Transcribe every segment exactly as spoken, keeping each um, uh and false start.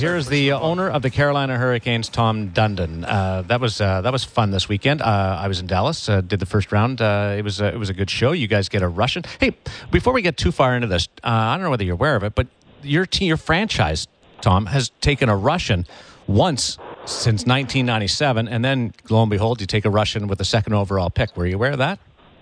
Here's the owner of the Carolina Hurricanes, Tom Dundon. Uh, that was uh, that was fun this weekend. Uh, I was in Dallas, uh, did the first round. Uh, it was uh, it was a good show. You guys get a Russian. Hey, before we get too far into this, uh, I don't know whether you're aware of it, but your team, your franchise, Tom, has taken a Russian once since nineteen ninety-seven, and then lo and behold, you take a Russian with the second overall pick. Were you aware of that?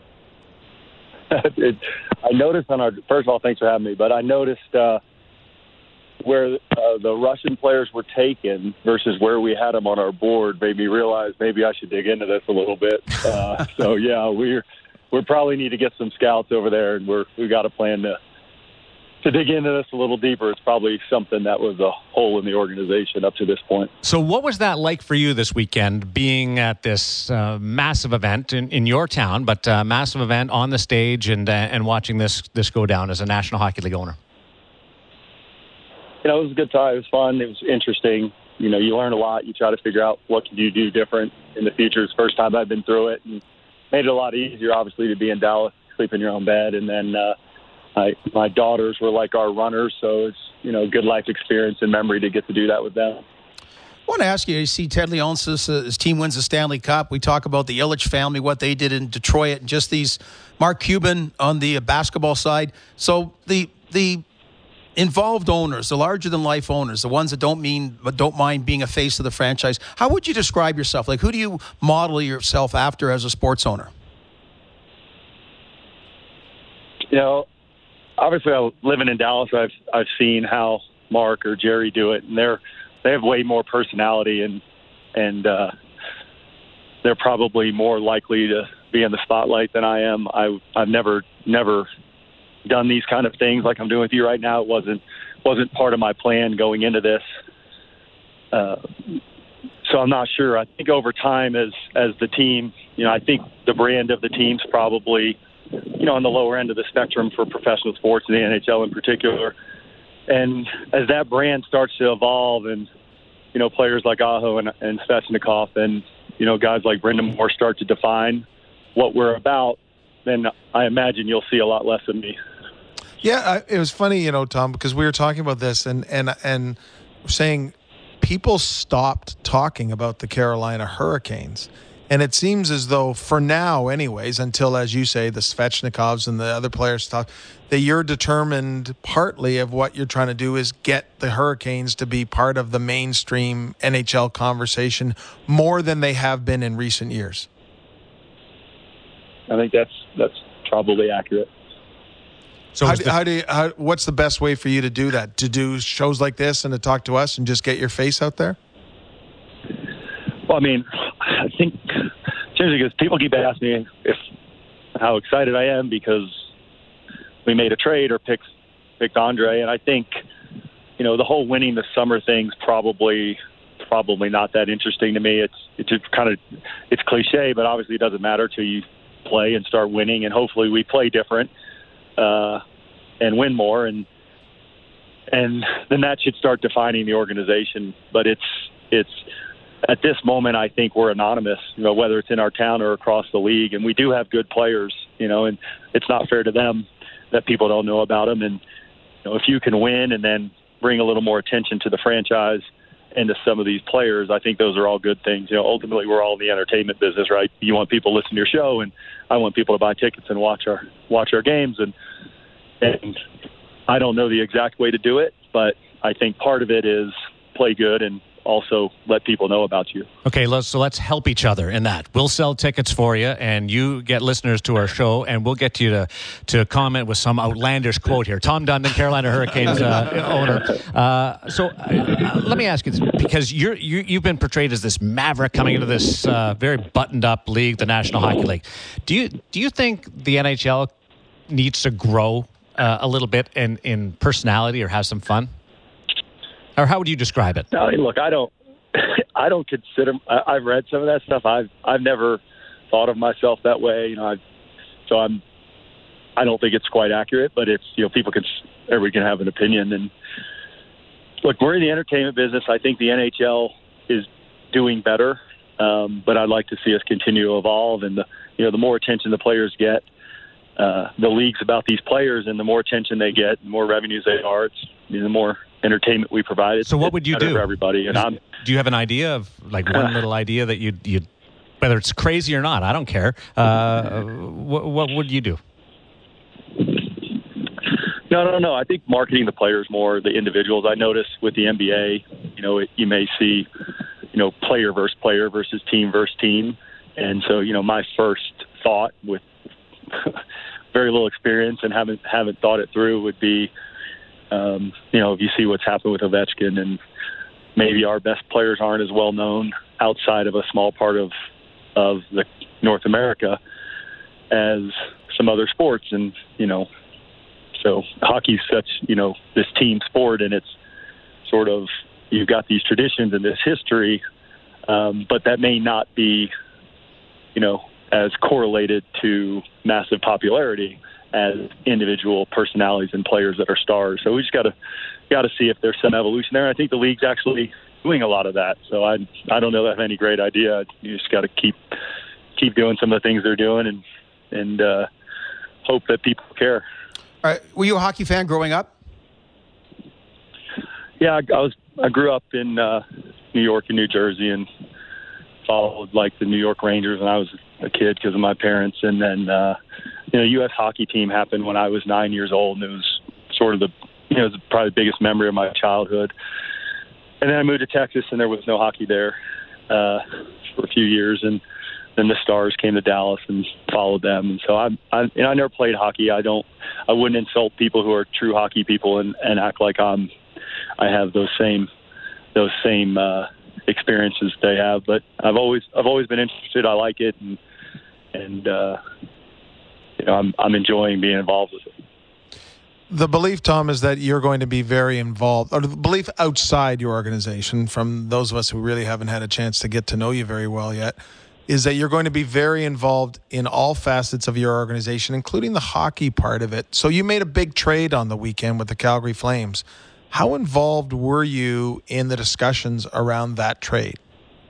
it, I noticed on our first of all, thanks for having me. But I noticed. Uh, where uh, the Russian players were taken versus where we had them on our board made me realize maybe I should dig into this a little bit. Uh, so, yeah, we're we probably need to get some scouts over there, and we're, we got a plan to to dig into this a little deeper. It's probably something that was a hole in the organization up to this point. So what was that like for you this weekend, being at this uh, massive event in, in your town, but uh, massive event on the stage and, uh, and watching this, this go down as a National Hockey League owner? You know, it was a good time. It was fun. It was interesting. You know, you learn a lot. You try to figure out what can you do different in the future. It's the first time I've been through it, and made it a lot easier, obviously, to be in Dallas, sleep in your own bed. And then uh, I, my daughters were like our runners, so it's, you know, good life experience and memory to get to do that with them. I want to ask you, you see Ted Leonsis, uh, his team wins the Stanley Cup. We talk about the Ilitch family, what they did in Detroit, and just these Mark Cuban on the uh, basketball side. So the the involved owners, the larger-than-life owners, the ones that don't mean don't mind being a face of the franchise, how would you describe yourself? Like, who do you model yourself after as a sports owner? You know, obviously, I, living in Dallas, I've I've seen how Mark or Jerry do it, and they're they have way more personality, and and uh, they're probably more likely to be in the spotlight than I am. I I've never never. done these kind of things like I'm doing with you right now. It wasn't wasn't part of my plan going into this. Uh, so I'm not sure. I think over time as as the team, you know, I think the brand of the team's probably, you know, on the lower end of the spectrum for professional sports and the N H L in particular. And as that brand starts to evolve and, you know, players like Aho and, and Svechnikov and, you know, guys like Brendan Moore start to define what we're about, then I imagine you'll see a lot less of me. Yeah, I, it was funny, you know, Tom, because we were talking about this and and and saying people stopped talking about the Carolina Hurricanes. And it seems as though, for now anyways, until, as you say, the Svechnikovs and the other players talk, that you're determined partly of what you're trying to do is get the Hurricanes to be part of the mainstream N H L conversation more than they have been in recent years. I think that's that's probably accurate. So how, do, how do you, how, what's the best way for you to do that? To do shows like this and to talk to us and just get your face out there? Well, I mean, I think seriously, because people keep asking me if how excited I am because we made a trade or picked picked Andre, and I think, you know, the whole winning the summer thing's probably probably not that interesting to me. It's it's just kind of it's cliche, but obviously it doesn't matter till you play and start winning, and hopefully we play different uh, and win more, and and then that should start defining the organization. But it's it's at this moment, I think we're anonymous, you know, whether it's in our town or across the league, and we do have good players, you know, and it's not fair to them that people don't know about them. And you know, if you can win and then bring a little more attention to the franchise and to some of these players, I think those are all good things. You know, ultimately, we're all in the entertainment business, right? You want people to listen to your show, and I want people to buy tickets and watch our watch our games. And and I don't know the exact way to do it, but I think part of it is play good and also let people know about you. Okay, let's, so let's help each other in that. We'll sell tickets for you, and you get listeners to our show, and we'll get you to, to comment with some outlandish quote here. Tom Dundon, Carolina Hurricanes uh, owner. Uh, so uh, let me ask you this, because you're, you, you've been portrayed as this maverick coming into this uh, very buttoned-up league, the National Hockey League. Do you do you think the N H L needs to grow uh, a little bit in, in personality or have some fun? Or how would you describe it? No, look, I don't. I don't consider. I, I've read some of that stuff. I've I've never thought of myself that way. You know, I've, so I'm. I don't think it's quite accurate, but it's, you know, people can. Everybody can have an opinion. And look, we're in the entertainment business. I think the N H L is doing better, um, but I'd like to see us continue to evolve. And the you know the more attention the players get, uh, the league's about these players, and the more attention they get, the more revenues they are. It's, you know, the more entertainment we provide. It's, so what would you do for everybody? And I'm, do you have an idea of like one little idea that you you whether it's crazy or not? I don't care. Uh, what, what would you do? No, no, no. I think marketing the players more, the individuals. I noticed with the N B A, you know, it, you may see, you know, player versus player versus team versus team. And so, you know, my first thought with very little experience and haven't haven't thought it through would be, um, you know, if you see what's happened with Ovechkin, and maybe our best players aren't as well known outside of a small part of of the North America as some other sports. And, you know, so hockey's such, you know, this team sport, and it's sort of, you've got these traditions and this history, um, but that may not be, you know, as correlated to massive popularity as individual personalities and players that are stars. So we just got to got to see if there's some evolution there. I think the league's actually doing a lot of that. So I I don't know that I have any great idea. You just got to keep keep doing some of the things they're doing and and uh, hope that people care. All right. Were you a hockey fan growing up? Yeah, I, I was. I grew up in uh, New York and New Jersey, and followed like the New York Rangers when I was a kid because of my parents. And then uh, you know, U S hockey team happened when I was nine years old, and it was sort of the you know it was probably the biggest memory of my childhood. And then I moved to Texas, and there was no hockey there uh, for a few years, and then the Stars came to Dallas and followed them. And so I, I, you know, I never played hockey. I don't, I wouldn't insult people who are true hockey people and, and act like I'm, I have those same, those same uh, experiences they have. But I've always, I've always been interested. I like it, and and uh, you know, I'm, I'm enjoying being involved with it. The belief, Tom, is that you're going to be very involved, or the belief outside your organization, from those of us who really haven't had a chance to get to know you very well yet, is that you're going to be very involved in all facets of your organization, including the hockey part of it. So you made a big trade on the weekend with the Calgary Flames. How involved were you in the discussions around that trade?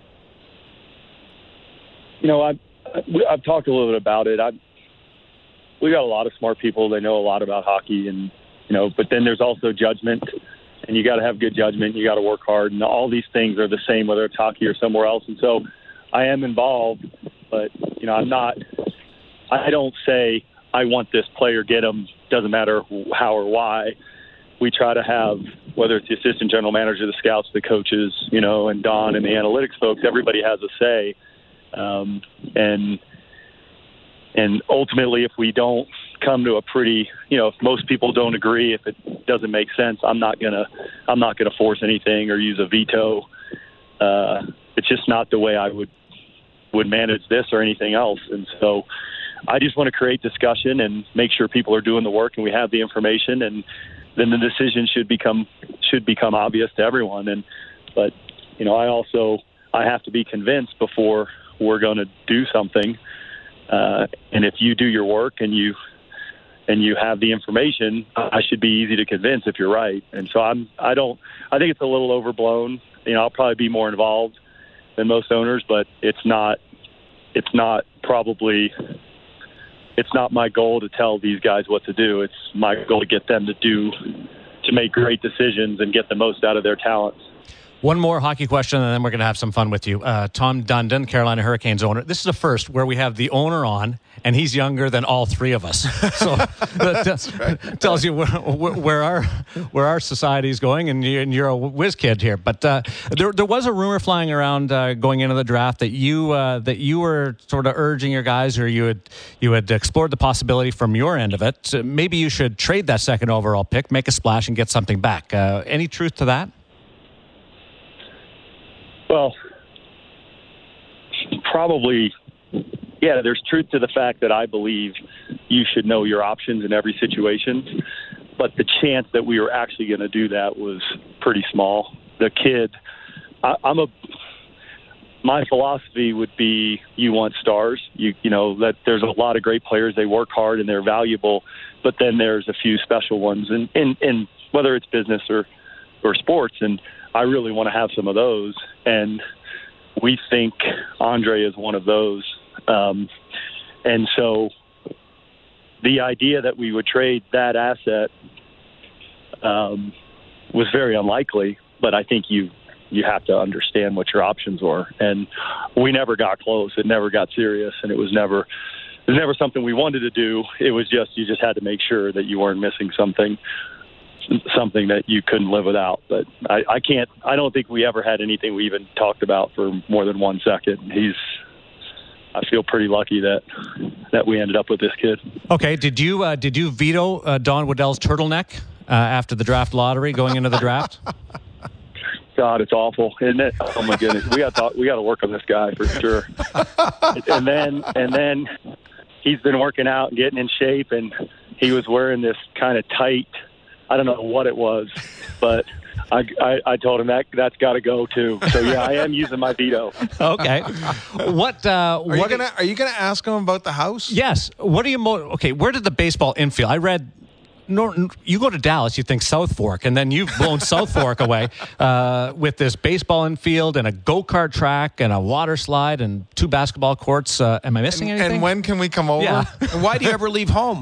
You know, I've, I've talked a little bit about it. I've, we got a lot of smart people. They know a lot about hockey, and you know, but then there's also judgment, and you got to have good judgment. You got to work hard, and all these things are the same whether it's hockey or somewhere else. And so, I am involved, but you know, I'm not. I don't say I want this player, get him. Doesn't matter how or why. We try to have, whether it's the assistant general manager, the scouts, the coaches, you know, and Don and the analytics folks. Everybody has a say, um, and. And ultimately, if we don't come to a pretty, you know, if most people don't agree, if it doesn't make sense, I'm not gonna, I'm not gonna force anything or use a veto. Uh, it's just not the way I would would manage this or anything else. And so, I just want to create discussion and make sure people are doing the work and we have the information, and then the decision should become should become obvious to everyone. And but you know, I also I have to be convinced before we're going to do something. Uh, and if you do your work and you and you have the information, I should be easy to convince if you're right. And so I'm I don't I think it's a little overblown. You know, I'll probably be more involved than most owners, but it's not it's not probably it's not my goal to tell these guys what to do. It's my goal to get them to do to make great decisions and get the most out of their talents. One more hockey question, and then we're going to have some fun with you. Uh, Tom Dundon, Carolina Hurricanes owner. This is the first where we have the owner on, and he's younger than all three of us. So that right. tells you where, where our where our society is going, and you're, and you're a whiz kid here. But uh, there there was a rumor flying around uh, going into the draft that you uh, that you were sort of urging your guys, or you had you had explored the possibility from your end of it. So maybe you should trade that second overall pick, make a splash, and get something back. Uh, any truth to that? Well, probably, yeah, there's truth to the fact that I believe you should know your options in every situation, but the chance that we were actually going to do that was pretty small. The kid, I, I'm a, my philosophy would be you want stars. You, you know, that there's a lot of great players, they work hard and they're valuable, but then there's a few special ones, and, and, and whether it's business or, or sports, and I really want to have some of those, and we think Andre is one of those. Um, and so the idea that we would trade that asset um, was very unlikely. But I think you you have to understand what your options were, and we never got close. It never got serious, and it was never it was never something we wanted to do. It was just you just had to make sure that you weren't missing something. something that you couldn't live without. But I, I can't, I don't think we ever had anything we even talked about for more than one second. He's, I feel pretty lucky that, that we ended up with this kid. Okay. Did you, uh, did you veto uh, Don Waddell's turtleneck uh, after the draft lottery going into the draft? God, it's awful, isn't it? Oh my goodness. We got to, we got to work on this guy for sure. and then, and then he's been working out and getting in shape, and he was wearing this kind of tight, I don't know what it was, but I, I, I told him that that's got to go too. So yeah, I am using my veto. Okay. What? Uh, Are what you gonna Are you gonna ask him about the house? Yes. What do you? Mo- okay. Where did the baseball infield? I read. Norton, you go to Dallas, you think South Fork, and then you've blown South Fork away uh, with this baseball infield and a go-kart track and a water slide and two basketball courts. Uh, am I missing And, anything? and when can we come over? Yeah. And why do you ever leave home?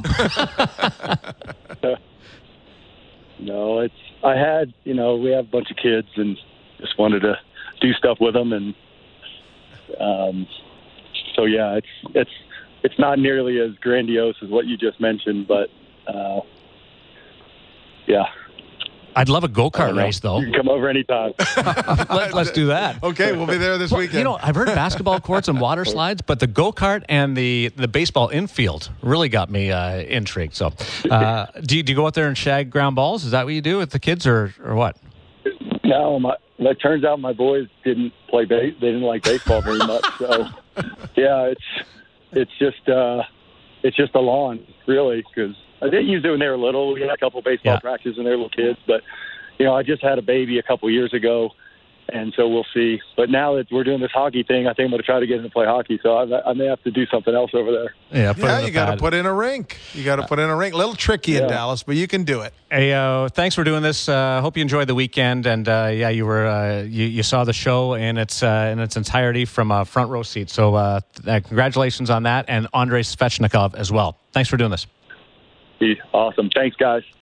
No, it's, I had, you know, we have a bunch of kids and just wanted to do stuff with them. And, um, so yeah, it's, it's, it's not nearly as grandiose as what you just mentioned, but, uh, yeah. I'd love a go-kart race, though. You can come over anytime. Let, let's do that. Okay, we'll be there this Well, weekend. you know, I've heard basketball courts and water slides, but the go-kart and the, the baseball infield really got me uh, intrigued. So, uh, do, you, do you go out there and shag ground balls? Is that what you do with the kids, or, or what? No, my, it turns out my boys didn't play base. They didn't like baseball very much. So, yeah, it's it's just uh, it's just a lawn, really, because I didn't use it when they were little. We had a couple baseball Yeah. practices when they were little kids, but you know, I just had a baby a couple years ago, and so we'll see. But now that we're doing this hockey thing, I think I'm going to try to get him to play hockey. So I, I may have to do something else over there. Yeah, put it yeah, in the you got to pad. put in a rink. You got to put in a rink. A little tricky in Yeah. Dallas, but you can do it. Hey, uh, thanks for doing this. Uh, hope you enjoyed the weekend, and uh, yeah, you were uh, you, you saw the show in its uh, in its entirety from a front row seat. So uh, th- congratulations on that, and Andrei Svechnikov as well. Thanks for doing this. Awesome. Thanks, guys.